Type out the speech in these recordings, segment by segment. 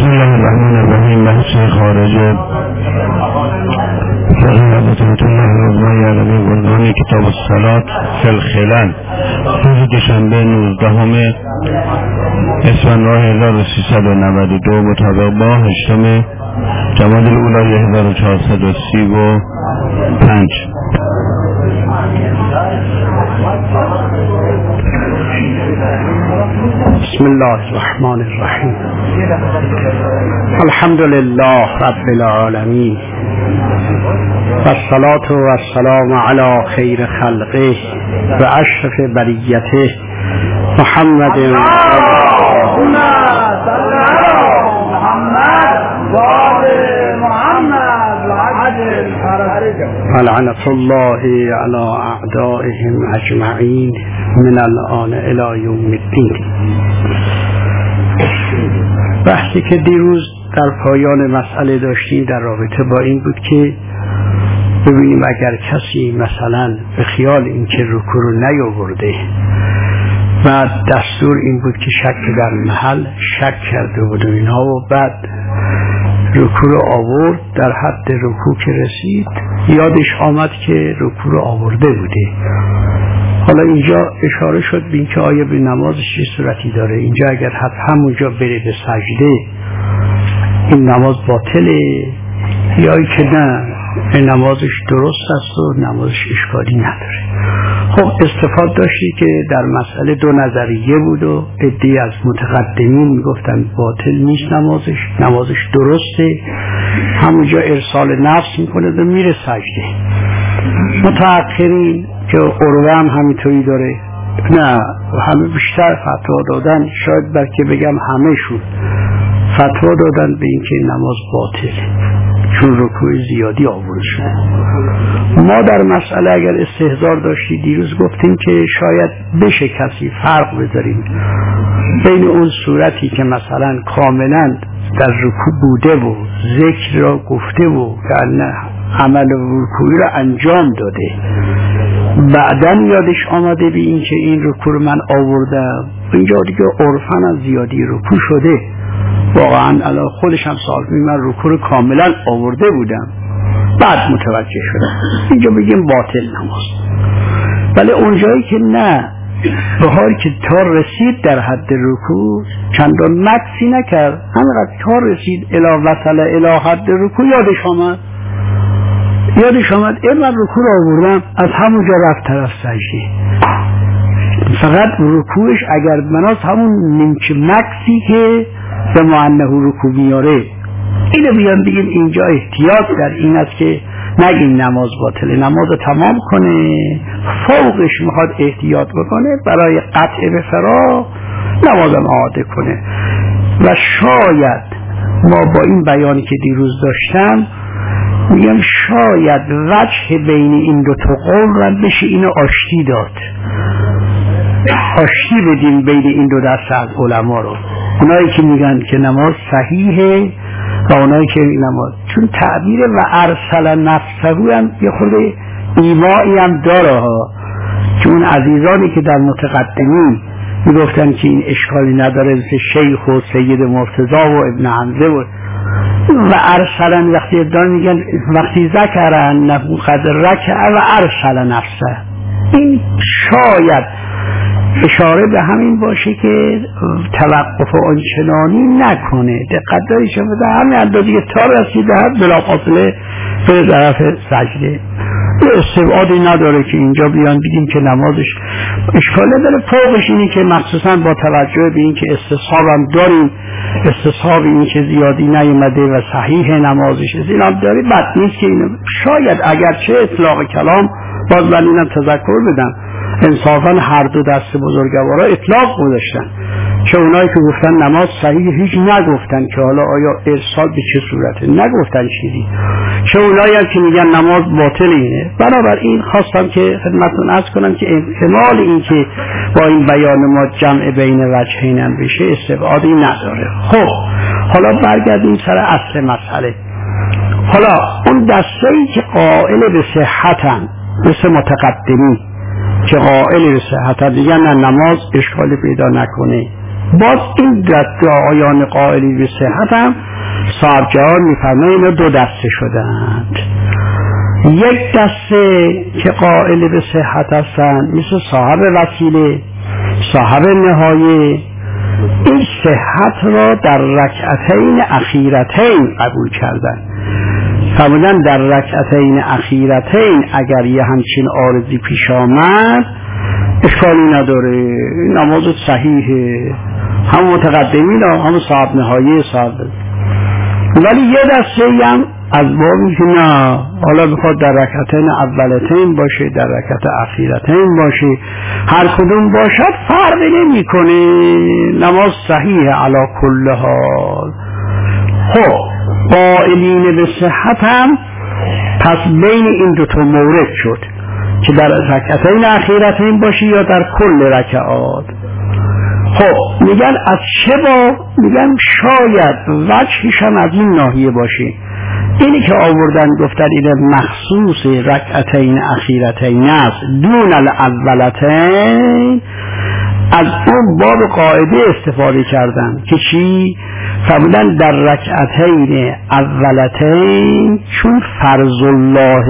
بسم الله الرحمن الرحیم. بحث خارج فقه حضرت الله رضوان علیه عنوان کتاب الصلاة فی الخلل، روز دوشنبه 19 اسفند 1392 مطابق با 8 جمادی الاولی 1435. بسم الله الرحمن الرحیم. الحمد لله رب العالمین و الصلاة و السلام علی خیر خلقه و اشرف بریته محمد لعنة الله على اعدائهم اجمعین من الان الی یوم الدین. بحثی که دیروز در پایان مسئله داشتیم در رابطه با این بود که ببینیم اگر کسی مثلا به خیال این که رکوع رو نیاورده و دستور این بود که شک در محل شک کرده بود و اینها و بعد رکوع رو آورد، در حد رکوع که رسید یادش آمد که رکوع رو آورده بوده. حالا اینجا اشاره شد به این که آیا به نمازش چه صورتی داره. اینجا اگر همونجا بره به سجده این نماز باطله یا که نه نمازش درست است و نمازش اشکالی نداره. خب استفاده داشتی که در مسئله دو نظریه بود و عده‌ای از متقدمین میگفتن باطل نیست، نمازش درسته، همونجا ارسال نفس میکنه و میره سجده. متأخرین که عروه هم همینطوری داره، نه همه بیشتر فتوا دادن، شاید بلکه بگم همه شون فتوا دادن به این که نماز باطله چون رکوع زیادی آورده شده. ما در مسئله اگر استحضار داشتی دیروز گفتیم که شاید بشه کسی فرق بذاریم بین اون صورتی که مثلا کاملا در رکوع بوده و ذکر را گفته و عمل رکوعی را انجام داده، بعدن یادش آمده به این که این رکوع من آوردم، اینجا دیگه عرفاً از زیادی رکوع شده، واقعا الان خودش هم سوال کنید من رکوع کاملا آورده بودم بعد متوجه شدم، اینجا بگیم باطل نماز. ولی اونجایی که نه، به حالی که تا رسید در حد رکوع چندان مکسی نکرد، همینقدر تا رسید الی حد رکوع یادش آمد من رکوع آوردم، از همونجا رفت طرف سجده. فقط رکوعش اگر بناس همون نیمچه مکسی که به معنه رکوع میاره، اینو بیان بگیم اینجا احتیاط در این است که نگیم نماز باطله، نماز تمام کنه، فوقش میخواد احتیاط بکنه برای قطع به فراغ نمازم اعاده کنه. و شاید ما با این بیانی که دیروز داشتم میگم شاید وجه بین این دو تا قول را بشه اینو آشتی داد، آشتی بدیم بین این دو دسته از علما رو، اونایی که میگن که نماز صحیحه و اونایی که نماز، چون تعبیر و ارسل نفسه هم یه خورده ایمایی هم داره ها، چون عزیزانی که در متقدمین میگفتن که این اشکالی نداره مثل شیخ و سید مرتضی و ابن حمزه و ارسلن، وقتی ابدان میگن وقتی ذکرن نفو قد رکع و ارسل نفسه، این شاید اشاره به همین باشه که توقف آنچنانی نکنه، دقت داری شما به همین اندازه که تا رسیده هست بلافاصله به طرف سجده. استبعادی نداره که اینجا بیان بگیم که نمازش اشکال نداره. فوقش اینی که مخصوصا با توجه به این که استصحاب هم داریم، استصحاب این که زیادی نیومده و صحیح نمازش این هم داری، بد نیست که اینو شاید اگرچه اطلاق کلام باز من اینم تذکر بدم انصافا هر دو دست بزرگوارا اطلاق گذاشتن، چه اونایی که گفتن نماز صحیح هیچ نگفتن که حالا آیا ارسال به چه صورته، نگفتن چیزی، چه اونایی هم که میگن نماز باطل اینه. بنابراین خواستم که خدمتتون عرض کنم که احتمال این که با این بیان ما جمع بین وجهین هم بشه استبعادی نداره. خب حالا برگردیم سر اصل مسئله. حالا اون دسته‌ای که قائل به صحتن مثل متقدمی که قائل به صحت دیگه نه نماز اشکالی پیدا نکنه باز این دعایان قائلی به صحت هم صاحب جهان میفرمایند اینا دو دسته شدند. یک دسته که قائل به صحت هستند مثل صاحب وسیله، صاحب نهایه، این صحت را در رکعتین اخیرتین قبول کردن. فرمودن در رکعتین اخیرتین اگر یه همچین عارضی پیش آمد اشکالی نداره، نماز صحیحه، هم متقدمین هم صاحب نهایه صاحب. ولی یه دسته هم از بابی که نه، حالا بخواد در رکعتین اولتین باشه در رکعت اخیرتین باشه، هر کدوم باشد فرقی نمی کنه، نماز صحیحه علی کل حال. خب قائلین به صحت هم پس بین این دو تا مورد شد که در رکعتین اخیرتین باشه یا در کل رکعات. خب میگن از چه با؟ میگن شاید وجهش هم از این ناحیه باشه، اینی که آوردن گفتن این مخصوص رکعتین اخیرتین است دون الاولتین، از اون باب قاعده استفاده کردن که چی؟ فرمودن در رکعتین اولتین چون فرض الله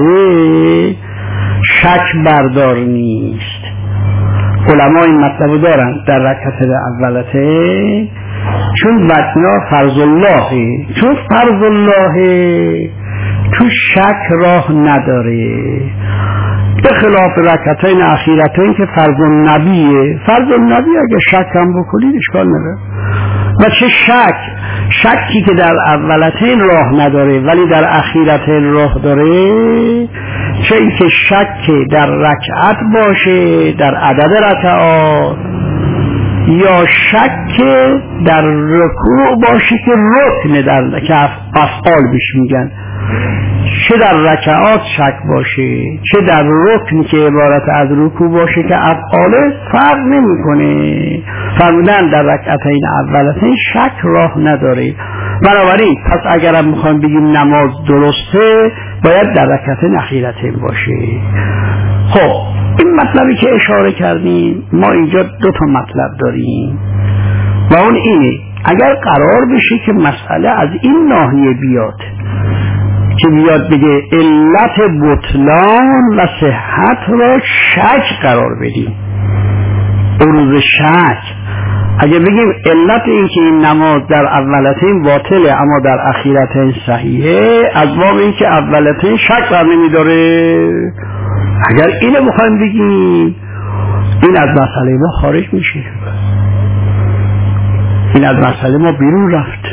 شک بردار نیست. علما این مطلب دارن در رکعت اولتین چون وجنا فرض الله، چون فرض الله تو شک راه نداره، به خلاف رکعتین اخیرتین که فرض النبیه. فرض النبی اگه شک هم بکنید اشکال نداره. و چه شکی که در اولتین راه نداره ولی در اخیرتین راه داره، چه ای که شک در رکعت باشه در عدد رکعات، یا شک در رکوع باشه که رکن در که افعال بهش میگن، چه در رکعات شک باشه چه در رکن که عبارت از رکوع باشه که افعال فرق نمیکنه. فرمودن در رکعتین اولتین شک راه نداره. بنابراین پس اگرم میخوایم بگیم نماز درسته باید در رکعتین اخیرتین باشه. خب این مطلبی که اشاره کردیم، ما اینجا دو تا مطلب داریم و اون اینه اگر قرار بشه که مسئله از این ناحیه بیاد که بیاد بگه علت بطلان و صحت را شک قرار بدیم، عروض شک، اگه بگیم علت این که این نماز در اولتین باطله اما در اخیرتین صحیحه، از باب این که اولتین شک بر نمیداره، اگر اینو بخوایم بگیم این از مسئله ما خارج میشه، این از مسئله ما بیرون رفت.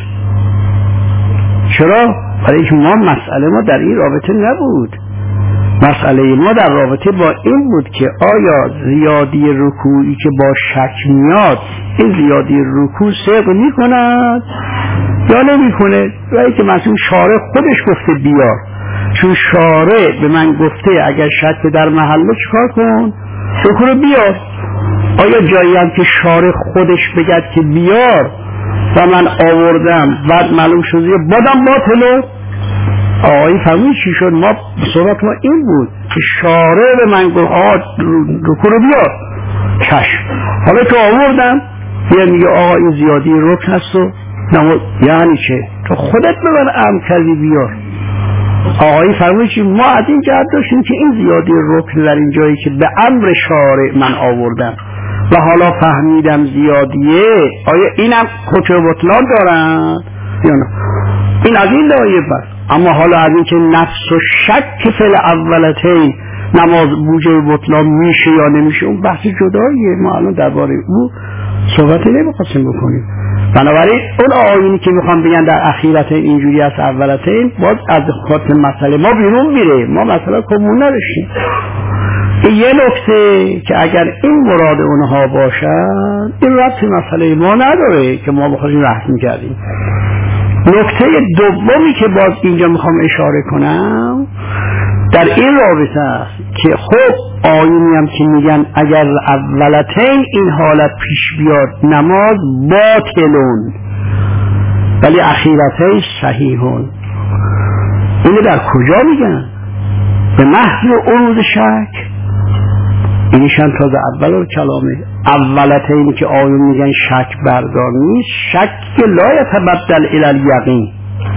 چرا؟ برای اینکه مسئله ما در این رابطه نبود. مسئله ما در رابطه با این بود که آیا زیادی رکوعی که با شک میاد این زیادی رکوع صدق میکند یا نمیکنه. برای که مثلا شارع خودش گفته بیار، چون شارع به من گفته اگر شک در محله چیکار کن؟ رکوع رو بیار. آیا جایی هم که شارع خودش بگد که بیار و من آوردم بعد معلوم شد یه بادم باطله؟ آقایی فهمید چی شد؟ ما صحبت ما این بود که شارع به من گفت رکوع رو بیار، چشم، حالا که آوردم یه میگه آقا این زیادی رکن هست و یعنی چه؟ تو خودت به من امر کردی بیار. آقایی فرمود چی؟ ما از این جهت داشتیم که این زیادی رکن در این جایی که به امر شارع من آوردم و حالا فهمیدم زیادیه، آیا اینم حکم بطلان دارن یا نه؟ این از این لایه بس. اما حالا از این که نفس و شک فل اولتین نماز بوجه بطلان میشه یا نمیشه اون بحث جداییه، ما الان درباره او صحبتی نمیخواستیم بکنیم. بنابراین اون آیینی که میخوام بگن در اخیرتین اینجوری از اولتین باز از خاطر مسئله ما بیرون میره، ما مسئله کمون نداشتیم. این یه نکته که اگر این مراد اونها باشن این ربط مسئله ما نداره که ما بخوایم رحم میکردیم. نکته دومی که باز اینجا میخوام اشاره کنم در این رابطه است که خب آیونی هم که میگن اگر اولتین این حالت پیش بیاد نماز باطلون ولی اخیرتین صحیحون، اینو در کجا میگن؟ به محض عروض شک اینشان تازه اول کلامه. اولتین که آیون میگن شک بردار نیست، شک لا یتبدل الی الیقین،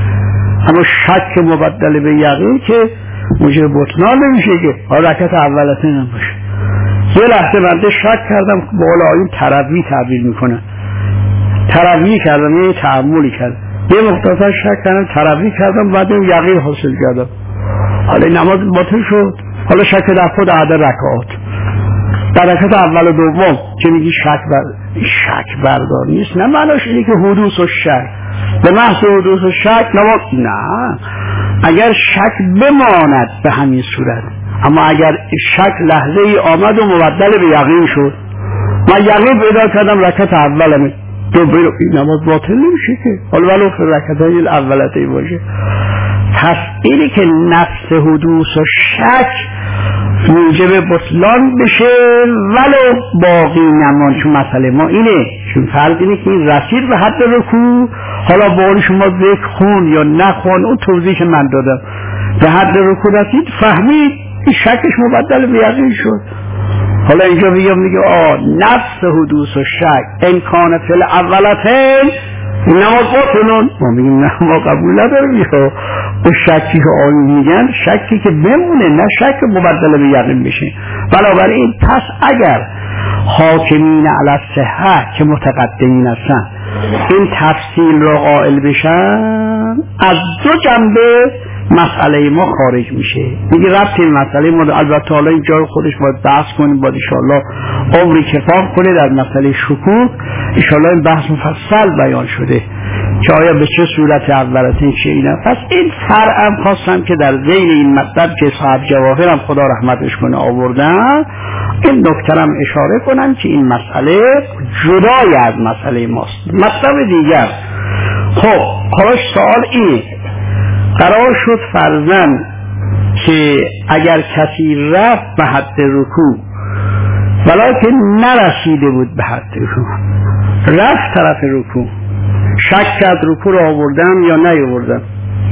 اما شک مبدل به یقین که موجب بطلان نمیشه که حرکت اولتین هم باشه. یه لحظه بنده شک کردم، بالا آیون تروی تعبیر میکنه، تروی کردم، یه تعاملی کردم، یه مختصر شک کردم، تروی کردم، بعد یقین حاصل کردم، حالا نماز باطل شد. حالا شک در خود عدد رکعات، در رکعت اول و دوم که میگی شک بردار نیست، نه معناش اینه که حدوث و شک به محض حدوث و شک نماز، نه، اگر شک بماند به همین صورت، اما اگر شک لحظه ای آمد و مبدل به یقین شد، من یقین پیدا کردم رکعت اولمه، این نماز باطل نمیشه که، حالا ولو فی رکعتین الاولتین باشه. پس اینی که نفس حدوث و شک موجب بطلان بشه ولو باقی نمان. چون مسئله ما اینه، چون فرض اینه که این رسید به حد رکوع، حالا با شما ذکر خون یا نخون، اون توضیح که من دادم، به حد رکوع رسید، فهمید این شکش مبدل به یقین شد. حالا اینجا میگه نفس حدوث و شک امکان فی الاولتین نماز باطلون، ما میگیم نه، ما قبول نداریم. اون شکی که آیون میگن شکی که بمونه، نه شک مبدل به یقین بشه. بنابراین پس اگر حاکمین علی الصحه که متقدمین هستن این تفصیل را قائل بشن، از دو جنبه مسئله ما خارج میشه. میگه ربط این مسئله ما، البته حالا این جای خودش باید بحث کنیم، باید انشاءالله عمری کفاف کنه در مسئله شکوک، انشاءالله این بحث مفصل بیان شده که آیا به چه صورت اولتین چه اینه. پس این فرعم خواستم که در ذیل این مطلب که صاحب جواهرم خدا رحمتش کنه آوردن، این نکترم اشاره کنم که این مسئله جدای از مسئله ماست. مطلب دیگر، خب حالا سوال اینه، قرار شد فرضاً که اگر کسی رفت به حد رکوع ولکن نرسیده بود به حد رکوع، رفت طرف رکوع، شک کرد رکوع رو آوردم یا نیاوردم،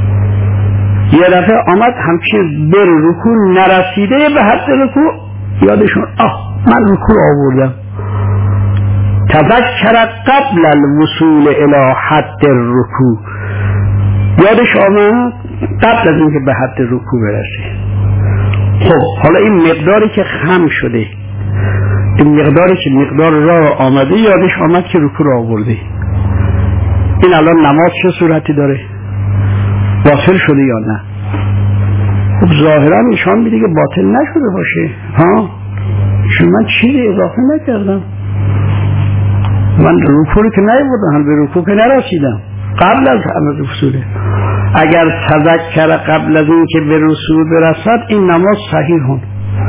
یه دفعه آمد همچین بر رکوع نرسیده به حد رکوع، یادشون من رکوع آوردم، تذکر قبل الوصول الی حد الرکوع، یادش آمد قبل از اینکه به حد رکوع برسه. خب حالا این مقداری که خم شده، این مقداری که مقدار راه آمده، یادش آمد که رکوع را آورده، این الان نماز چه صورتی داره؟ باطل شده یا نه؟ خب ظاهرا نشان میده که باطل نشده باشه. چون من چیزی اضافه نکردم، من رکوع رو که نیاوردم، به رکوع که نرسیدم، قبل از همه رسوله. اگر تذکر قبل از این که به رسول برسد، این نماز صحیح هون.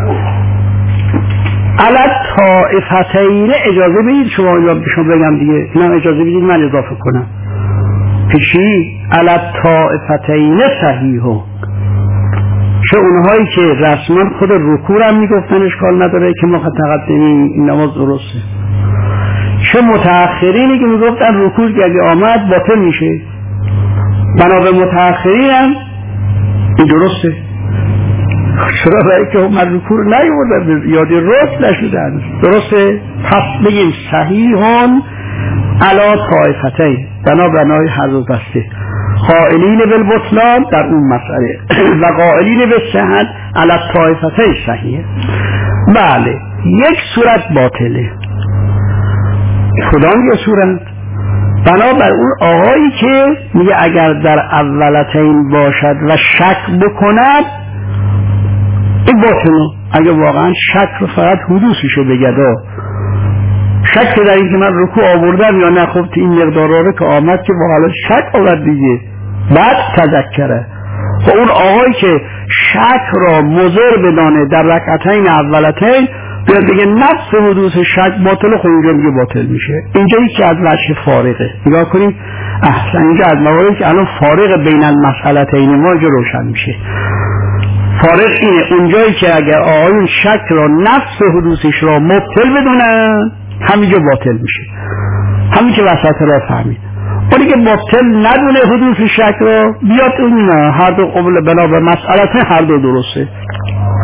علت طائفتین اجازه بدید شما بگم دیگه، اینم اجازه بدید من اضافه کنم پیشی، علت طائفتین صحیح هون، چه اونهایی که رسما خود رکوع هم میگفتن اشکال نداره که ما متقدمین این نماز درسته، چه متأخرینی که میگفتن رکوع که اگه آمد باطل میشه، بنا به متأخرین هم این درسته. چرا برای که من رکوع رو نیاوردم، یادی رست نشدن، درسته؟ پس بگیم صحیحون علی طائفتین، بنای هر دو دسته، قائلین بالبطلان در اون مسئله و قائلین بالصحت علی طائفتین صحیحه. بله، یک صورت باطله، کدام یک صورت؟ بنابر اون آقایی که میگه اگر در اولتین باشد و شک بکند، این باطله. اگه واقعا شک رو فقط حدوثشو بگده، شک در این که من رکوع آوردم یا نه، خب این مقداره که آمد که با حالا شک آورد دیگه، بعد تذکره. و اون آقایی که شک را مضر بدانه در رکعتین اولتین، بیاد بگه نفس حدوث شک باطل، خب اینجا میگه باطل میشه. اینجا که از وجه فارقه، نگاه کنیم احسن، اینجا از مواردی که الان فارق بین المسئلتین ما اینجا روشن میشه. فارق اینه اونجایی که اگر آقایون شک را نفس حدوثش را مبطل بدونن، همینجا باطل میشه، همین که وسط را فهمید. اونی که باطل ندونه حدوث شک را، بیاد اون هر دو قبل بنا به مسئلتین هر دو درسته.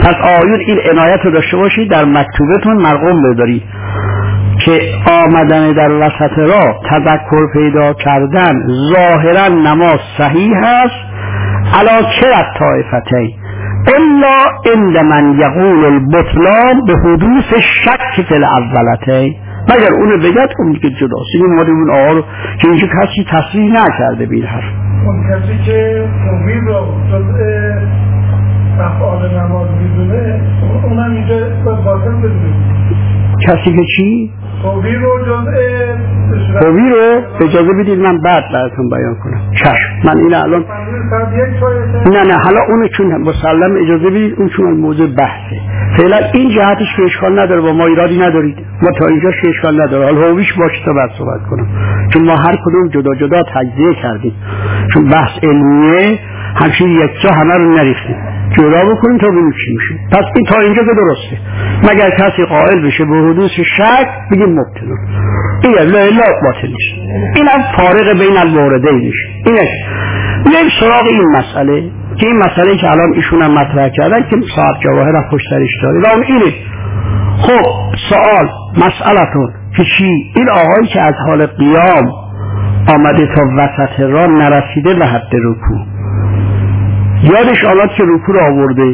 پس آیون این عنایت رو داشته باشید در مکتوبتون مرقوم بدارید که آمدن در وسط راه تذکر پیدا کردن ظاهرا نماز صحیح است علا کرد طائفتین الا عند من یقول البطلان به حدوث شک فی الاولتین، مگر اونو بگد اون که جداست. این مورد اون آقا رو که اینجا کسی تصریح نکرده بین حرف اون کسی که توبیر رو جزء افعال نماز میدونه اونم اینجا باطل بدونه. کسی که چی؟ توبیر رو جزء توبیر رو اجازه بدید من بعد براتون بیان کنم. چشم من این الان نه حالا اونو چون مسلم اجازه بدید اون چون موضوع بحثه فعلا این جهتش که اشکال نداره با ما ایرادی ندارید، ما تا اینجا اشکال نداره. حالا هویش باشه تا بعد صحبت کنم چون ما هر کدوم جدا جدا تجزیه کردیم چون بحث علمیه همچین یک جا همه رو نریختیم جدا بکنیم تا ببینیم چی میشه. پس این تا اینجا که درسته مگر کسی قائل بشه به حدوث شک بگیم مبتلا این لا الا باطل نیست. اینم فارق بین الواردین میشه. اینش میایم سراغ این مسئله که این مسئله که الان ایشون هم مطرح کردن که صاحب جواهر هم پشت سرش داره و اون اینه. خب سوال مسئلتون که چی؟ این آقایی که از حال قیام آمده تا وسط راه نرسیده به حد رکوع، یادش آمد که رکوع رو آورده،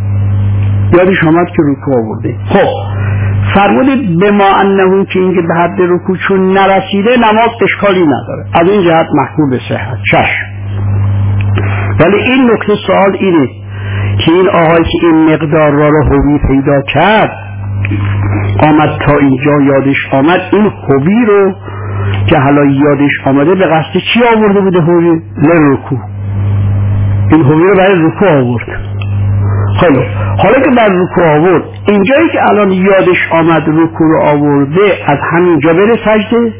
خب فرمودید به ما انه که اینکه به حد رکوع چون نرسیده نماز اشکالی نداره، از این جهت محکوم به صحت. چشم. ولی این نکته سوال اینه که این آقایی که این مقدار را هوی پیدا کرد آمد تا اینجا یادش آمد، این هوی رو که حالا یادش آمده به قصد چی آورده بوده؟ هوی لرکوع. این هوی رو برای رکوع آورد. خیلی حالا که بر رکوع آورد اینجایی که الان یادش آمد رکوع رو آورده از همینجا بره سجده؟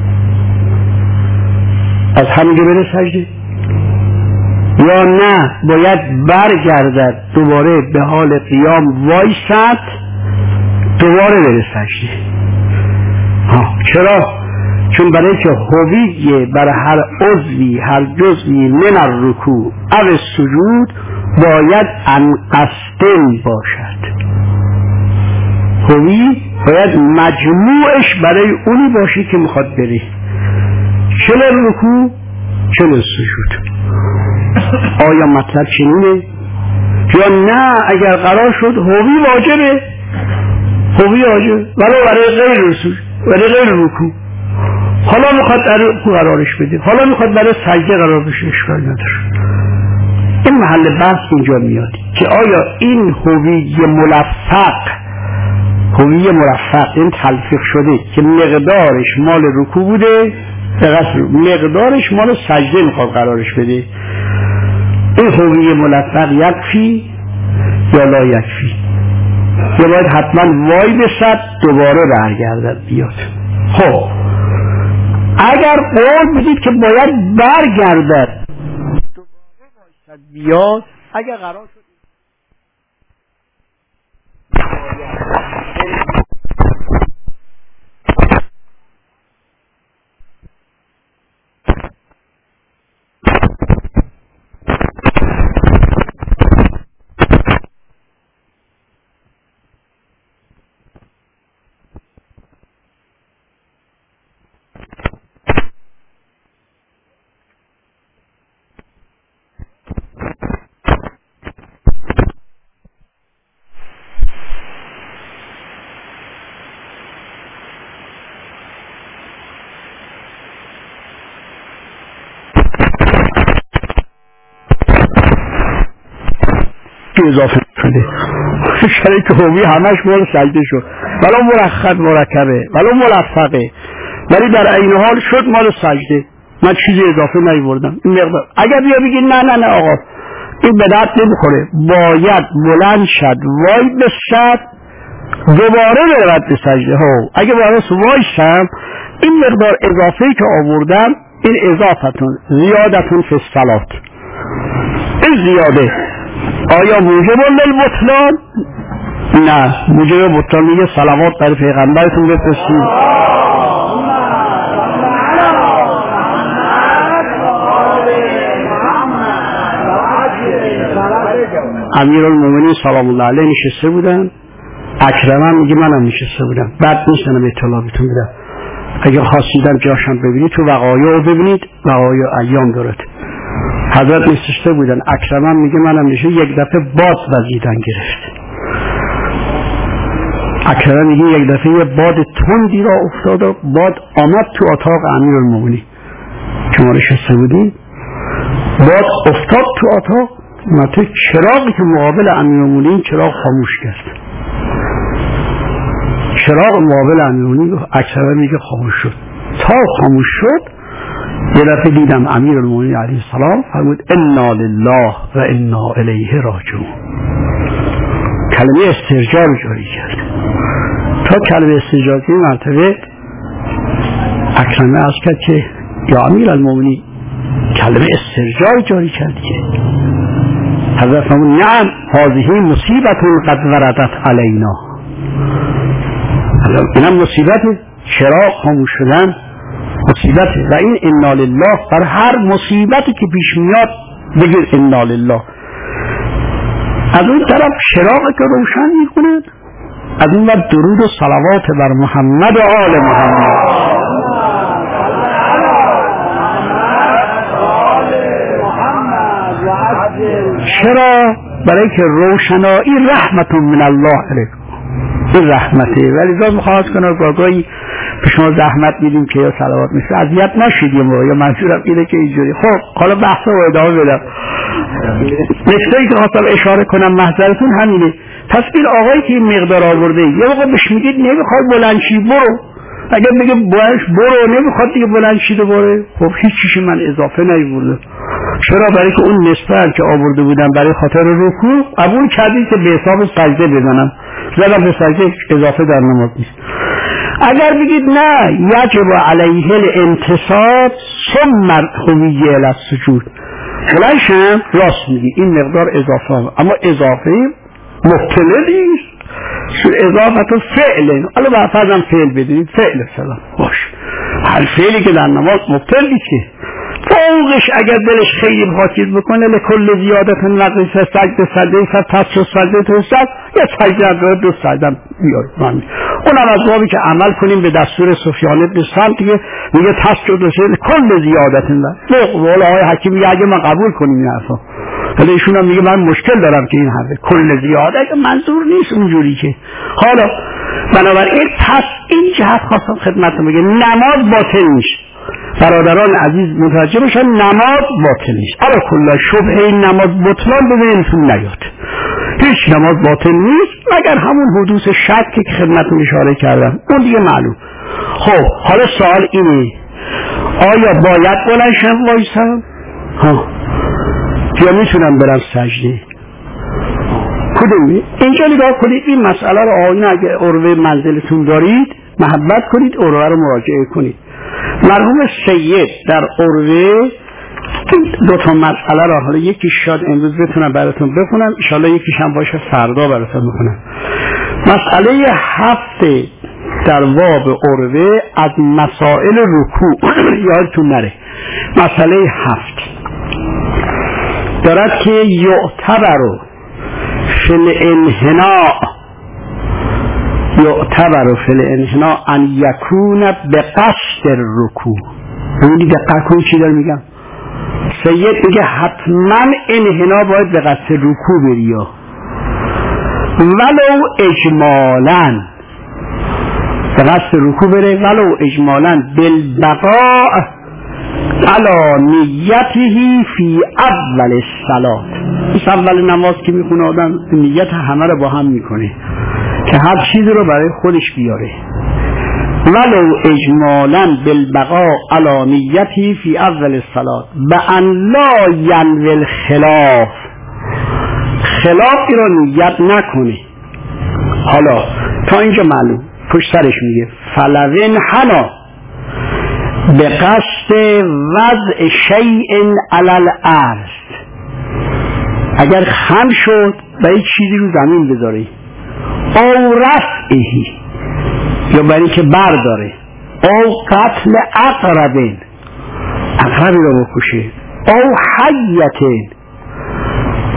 یا نه باید برگردد دوباره به حال قیام وایسد دوباره بره سجده؟ چرا؟ چون برای که هویه برای هر عضوی هر جزئی من الرکوع او سجود باید انقصدن باشد. هوی باید مجموعش برای اونی باشه که میخواد بره، چه رکوع چه سجود. آیا مطلب چنینه؟ یا نه اگر قرار شد هوی واجبه ولو برای غیر رکوع، حالا میخواد در رکوع قرارش بده، حالا میخواد برای سجده قرار بشه، اشکال نداره. این محل بحث اینجا میاد که آیا این هوی مرفق این تلفیق شده که مقدارش مال رکوع بوده مقدارش مال سجده میخواد قرارش بده، این هوی ملفق یکفی یا لا یکفی؟ یا باید حتما وای بسد دوباره برگردد بیاد؟ خب اگر قول بدید که باید برگردد دوباره وایسد بیاد، اگر قرار شد اضافه شده شریک هوی همش مال سجده شد ولو مرکبه ولو ملفقه، ولی در عین حال شد مال سجده، من چیزی اضافه نیوردم. این مقدار اگر بیا بگید نه آقا این به درد نمیخوره، باید بلند شد وای بشد دوباره برود به سجده ها. اگه باید وای شم این مقدار اضافه‌ای که آوردم این اضافتون زیادتون فی الصلات، این زیاده آیا موجب للبطلان؟ نه موجب بطلان میگه صلوات بر پیغمبرتون بفرستید. امیرالمومنین سلام الله علیه نشسته بودن، اکرم هم میگه منم نشسته بودم. بعد نیستنم اطلاع بهتون بدم، اگر خواستیدم جاشم ببینید تو وقایع رو ببینید، وقایع ایام دارد. حضرت نشسته بودن، اکرم هم میگه منم نشسته، یک دفعه باد وزیدن گرفت. اکرم میگه یک دفعه یه باد تندی را افتاد و باد آمد تو اتاق امیرالمومنین که ما نشسته بودیم. باد افتاد تو اتاق، مته چراغی که مقابل امیرالمومنین چراغ خاموش کرد. چراغ مقابل امیرالمومنین اکرم میگه خاموش شد. تا خاموش شد یه دفعه دیدم امیرالمومنین علیه السلام فرمود انا لله و انا الیه راجعون. کلمه استرجاع رو جاری کرد. تا کلمه استرجاع این مرتبه اکرمه عرض کرد که یا امیرالمومنین کلمه استرجاع جاری کرد که حضرت فرمود نعم هذه مصیبت قد وردت علینا. اینم مصیبته، چراغ خاموش شدن مصیبته و این انا لله بر هر مصیبتی که پیش میاد بگیر انا لله. از اون طرف چراغی که روشن میکنه، از اون وقت درود و صلوات بر محمد و آل محمد. چرا؟ برای که روشنایی رحمت من الله علیکم، این رحمته. ولی ذات مخواهد کنه گاهی به شما زحمت میدیم که یا صلوات میشه اذیت نشید یا منظورم اینه که اینجوری. خب حالا بحث رو ادامه بدم. نکته‌ای که خواستم اشاره کنم محضرتون همینه. پس این آقایی که این مقدار آورده یه موقع بهش میگید نمیخواد بلندشی برو، اگر بگه برو نمیخواد دیگه بلندشی رو بره، خب هیچ چیزی من اضافه نیوردم. چرا؟ برای که اون نسبت که آورده بودم برای خاطر رکوع قبول کردید که به حساب سجده بزنم، زدم به سجده، اضافه در نماز نیست. اگر بگید نه یجب علیه الانتصاب ثم الهویه الی السجود، خلاصم راست میگی این مقدار اضافه، اما اضافه مبتله نیست. اضافه فعل، حالا با فرضم فعل بدید فعل سلام باش، هر فعلی که در نماز مبتل نیست که فوقش اگر دلش خیلی بخواد بکنه لکل زیادت نقص سجده فتحت و سجده توسط یا سجده دو سجده بیار من. اونم از بابی که عمل کنیم به دستور سفیان بن سلم که میگه تسجد و سجده کل زیادت نقص. والا های حکیم میگه اگه ما قبول کنیم این حرفا، ولی ایشون هم میگه من مشکل دارم که این حرفه کل زیاده منظور نیست اونجوری که. حالا بنابراین پس این جهت خواستم خدمتتون بگم نماز باطل نیست. برادران عزیز متوجه بشن نماز باطل نیست. الا کلا شبهه این نماز بطلان ببینتون نیاد. هیچ نماز باطل نیست مگر همون حدوث شک که خدمتتون اشاره کردم، اون دیگه معلوم. خب حالا سوال اینه آیا باید بلند شم وایسم یا میتونم برم سجده؟ کدومی؟ اینجا نگاه کنید این مسئله رو آینه اگه عروه منزلتون دارید محبت کنید عروه رو مراجعه کنید. مرحوم سید در عروه دو تا مسئله را حالا یکی شاید امروز بتونم براتون بخونم، ان شاءالله یکیش هم باشه فردا براتون بخونم. مسئله 7 در باب عروه از مسائل رکوع یادتون نره. مسئله 7 دارد که یعتبر فی الانحناء ان یکون به قصد الرکوع. ببینید دقت کنید چی دارم میگم. سید میگه حتما انحنا باید به قصد رکوع بری ولو اجمالا، به قصد رکوع بره ولو اجمالا بالبقاء علی نیته فی اول الصلاه. این اول نماز که میخونه آدم نیت همه رو با هم میکنه که هر چیزی رو برای خودش بیاره. ولو اجمالا بالبقاء علی نیته فی اول الصلاه بان لا ینوی الخلاف، خلافی رو نیت نکنه. حالا تا اینجا معلوم. پشت سرش میگه فلوین حنا به قصد وضع شیء علی الارض، اگر خم شد برای چیزی رو زمین بذاره او رفعهی یا برای که برداره او قتل اقربین، اقربی رو بکشه او حیتین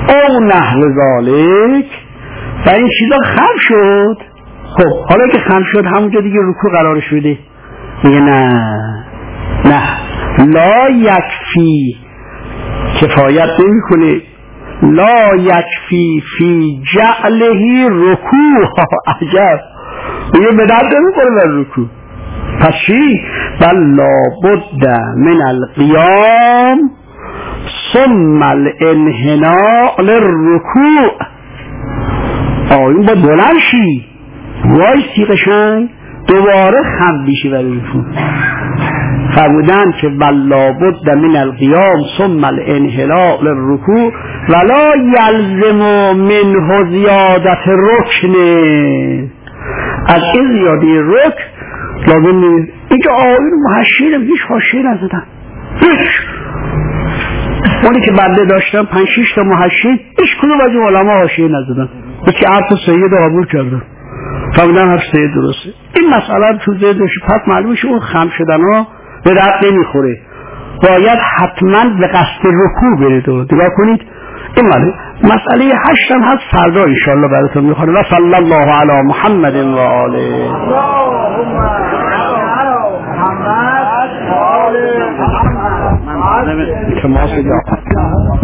او نحو ذالک و این چیزا خم شد. خب حالا که خم شد همونجا دیگه رکوع قرارش بده. میگه نه لا یکفی، کفایت نمی کنه. لا یکفی فی جعله رکوع. عجب، میگه به درد نمی کنه در رکوع. پس چی؟ بل لابد من القیام ثم الانحناء للرکوع. این با بلند شی، وایسی قشنگ، دوباره خم بیشی برای رکوع. فرمودن که بل لابد من القیام ثم الانحناء للرکوع ولا یلزم منه زیادت رکن. از این زیادی رکن لازم نیست. اینکه آیون محشیر هیچ حاشیه نزدن، هیچ. اونی که بنده داشتم 5-6 تا محشیر، هیچ کدوم از این علما حاشیه نزدن، بلکه حرف سید قبول کردن، فرمودن حرف سید درسته. این مسئله تو ذهنش پس معلومه اون خم شدن ها به درد نمیخوره، باید حتما به قصد رکوع برید. و نگاه کنید این مسئله 8 هم هست، فردا انشاءالله براتون میخوره. و صلی الله علی محمد و آله. من